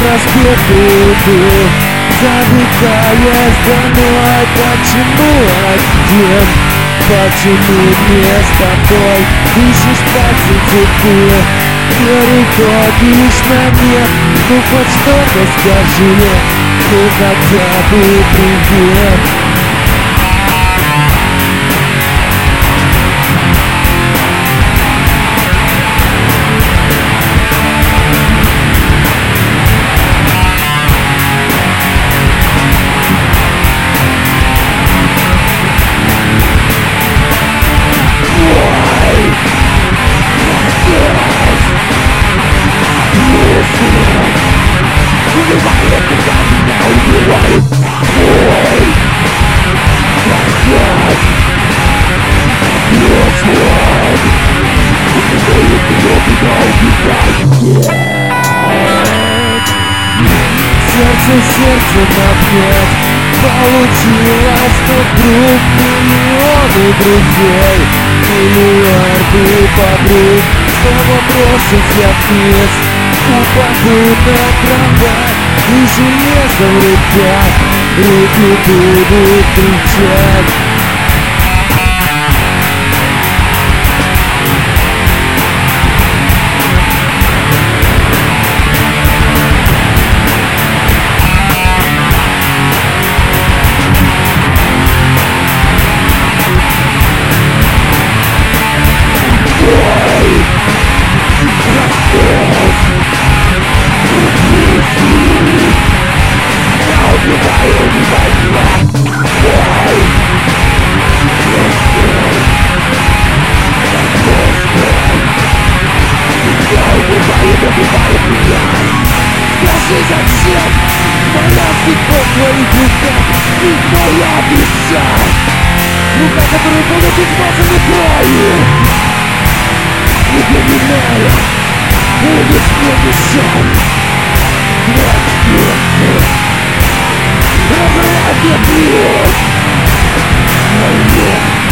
проспекту иду, задыхаясь домой. Почему один? Почему не с тобой? Ищешь пальцы цветы, переходишь на нет. Ну хоть что-то скажи, ну хотя бы привет. Сердце на нет получилось, но вдруг миллионы друзей, миллиарды подруг снова бросятся вниз. Упаду на кровать и железом в руках руки будут кричать. Скажи, зачем моя судьба в твоих руках и моя душа, рука, которая полностью смазана кровью. Не понимаю, будешь мне мешать. Разрывай мне плоть.